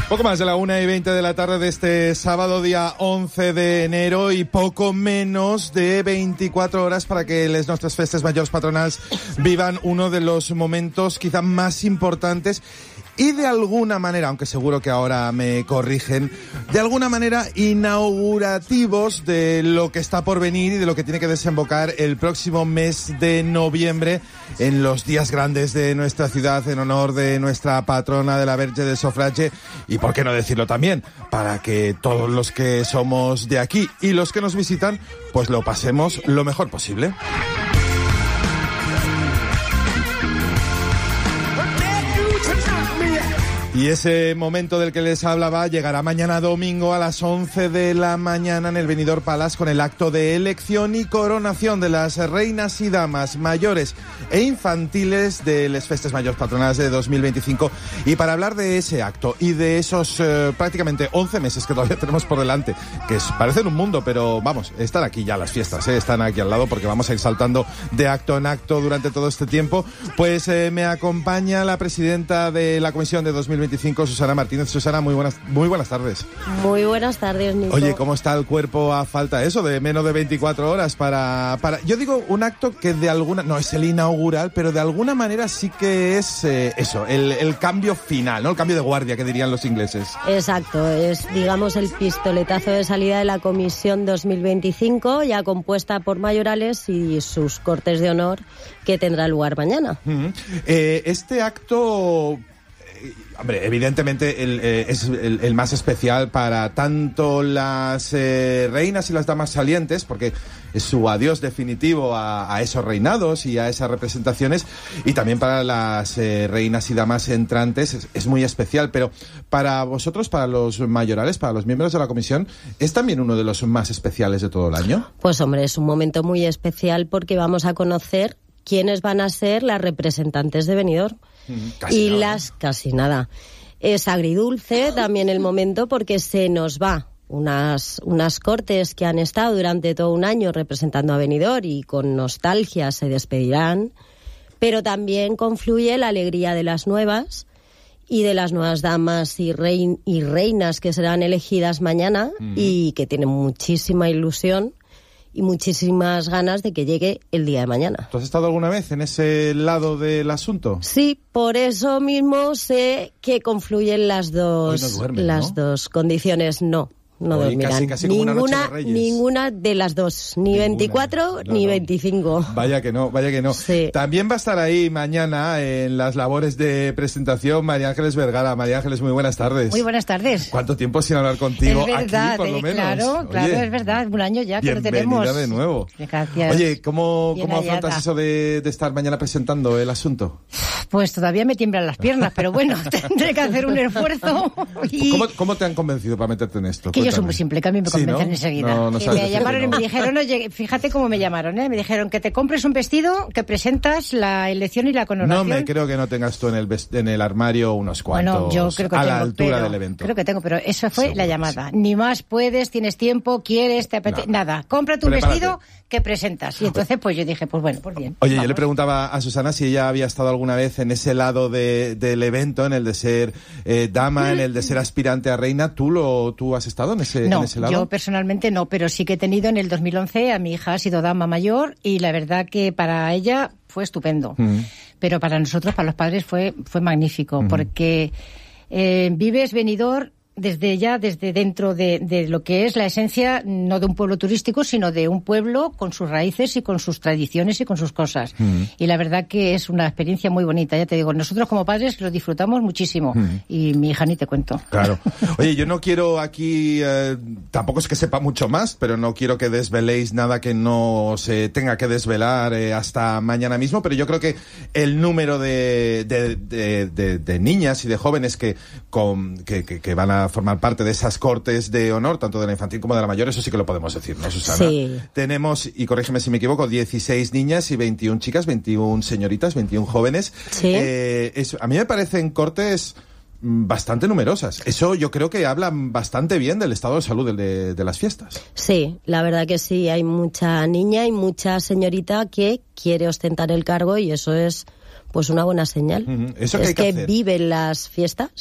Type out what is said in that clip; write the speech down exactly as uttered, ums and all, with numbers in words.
Poco más de la una y veinte de la tarde de este sábado, día once de enero, y poco menos de veinticuatro horas para que les nostres festes majors patronals vivan uno de los momentos quizá más importantes y de alguna manera, aunque seguro que ahora me corrigen, de alguna manera inaugurativos de lo que está por venir y de lo que tiene que desembocar el próximo mes de noviembre en los días grandes de nuestra ciudad en honor de nuestra patrona de la Verge del Sofrache, y por qué no decirlo también, para que todos los que somos de aquí y los que nos visitan pues lo pasemos lo mejor posible. Y ese momento del que les hablaba llegará mañana domingo a las once de la mañana en el Benidorm Palace con el acto de elección y coronación de las reinas y damas mayores e infantiles de les Festes Majors Patronals de dos mil veinticinco. Y para hablar de ese acto y de esos eh, prácticamente once meses que todavía tenemos por delante, que es, parecen un mundo, pero vamos, están aquí ya las fiestas, ¿eh? Están aquí al lado porque vamos a ir saltando de acto en acto durante todo este tiempo, pues eh, me acompaña la presidenta de la Comisión de dos mil veinticinco, Susana Martínez. Susana, muy buenas, muy buenas tardes. Muy buenas tardes, Nico. Oye, ¿cómo está el cuerpo a falta de eso, de menos de veinticuatro horas para, para, yo digo, un acto que de alguna, no es el inaugural, pero de alguna manera sí que es eh, eso, el, el cambio final, ¿no? El cambio de guardia, que dirían los ingleses. Exacto, es, digamos, el pistoletazo de salida de la Comisión dos mil veinticinco, ya compuesta por mayorales y sus cortes de honor, que tendrá lugar mañana. Uh-huh. Eh, este acto... Hombre, evidentemente el, eh, es el, el más especial para tanto las eh, reinas y las damas salientes, porque es su adiós definitivo a, a esos reinados y a esas representaciones, y también para las eh, reinas y damas entrantes es, es muy especial. Pero para vosotros, para los mayorales, para los miembros de la comisión, ¿es también uno de los más especiales de todo el año? Pues hombre, es un momento muy especial porque vamos a conocer quiénes van a ser las representantes de Benidorm. Casi y nada. las casi nada. Es agridulce también el momento porque se nos va unas unas cortes que han estado durante todo un año representando a Benidorm y con nostalgia se despedirán, pero también confluye la alegría de las nuevas y de las nuevas damas y, rein, y reinas que serán elegidas mañana mm. y que tienen muchísima ilusión y muchísimas ganas de que llegue el día de mañana. ¿Tú has estado alguna vez en ese lado del asunto? Sí, por eso mismo sé que confluyen las dos, Hoy no duermen, las ¿no? dos condiciones. No, no Hoy dormirán. casi, casi como ninguna, una noche de Reyes. Ninguna de las dos, ni Ninguna. veinticuatro No, ni no. veinticinco. Vaya que no, vaya que no. Sí. También va a estar ahí mañana en las labores de presentación María Ángeles Vergara. María Ángeles, muy buenas tardes. Muy buenas tardes. ¿Cuánto tiempo sin hablar contigo? Es verdad, aquí, por lo eh, menos? claro, claro, Oye, es verdad, un año ya que lo bienvenida tenemos. de nuevo. Gracias. Oye, ¿cómo, Bien ¿cómo afrontas hallada. eso de, de estar mañana presentando el asunto? Pues todavía me tiemblan las piernas, pero bueno, tendré que hacer un esfuerzo. Y ¿Cómo, ¿Cómo te han convencido para meterte en esto? que yo soy Cuéntame. muy simple, que a mí me Sí, convencen ¿no? enseguida. No, no Que sabes me decir llamaron que y no. me dijeron, oye, fíjate cómo me llamaron, ¿eh? Me dijeron que te compres un vestido, que presentas la elección y la coronación. No me creo que no tengas tú en el vest- en el armario unos cuantos Bueno, yo creo que a tengo, la altura pero- del evento. Creo que tengo, pero eso fue Seguro la que llamada. sí. Ni más puedes, tienes tiempo, quieres, te apetece, No. nada. Cómprate un Prepárate. vestido que presentas. Y entonces pues yo dije, pues bueno, pues bien. Oye, yo vamos. le preguntaba a Susana si ella había estado alguna vez en ese lado de, del evento, en el de ser eh, dama, en el de ser aspirante a reina. ¿Tú lo tú has estado en ese, No, en ese lado? yo personalmente no, pero sí que he tenido en el dos mil once, a mi hija ha sido dama mayor y la verdad que para ella fue estupendo. Mm. Pero para nosotros, para los padres, fue, fue magnífico, Mm. porque eh, vives Benidorm desde ya, desde dentro de, de lo que es la esencia, no de un pueblo turístico, sino de un pueblo con sus raíces y con sus tradiciones y con sus cosas. Mm. Y la verdad que es una experiencia muy bonita, ya te digo, nosotros como padres lo disfrutamos muchísimo. Mm. Y mi hija ni te cuento. Claro. Oye, yo no quiero aquí, eh, tampoco es que sepa mucho más, pero no quiero que desveléis nada que no se tenga que desvelar eh, hasta mañana mismo, pero yo creo que el número de, de, de, de, de niñas y de jóvenes que, con, que, que, que van a formar parte de esas cortes de honor, tanto de la infantil como de la mayor, eso sí que lo podemos decir, ¿no, Susana? Sí. Tenemos, y corrígeme si me equivoco, dieciséis niñas y veintiuna chicas, veintiuna señoritas, veintiuna jóvenes. Sí. Eh, es, a mí me parecen cortes bastante numerosas. Eso yo creo que habla bastante bien del estado de salud de, de las fiestas. Sí, la verdad que sí, hay mucha niña y mucha señorita que quiere ostentar el cargo y eso es pues una buena señal. Uh-huh. ¿Eso qué es hay que que hacer? viven las fiestas.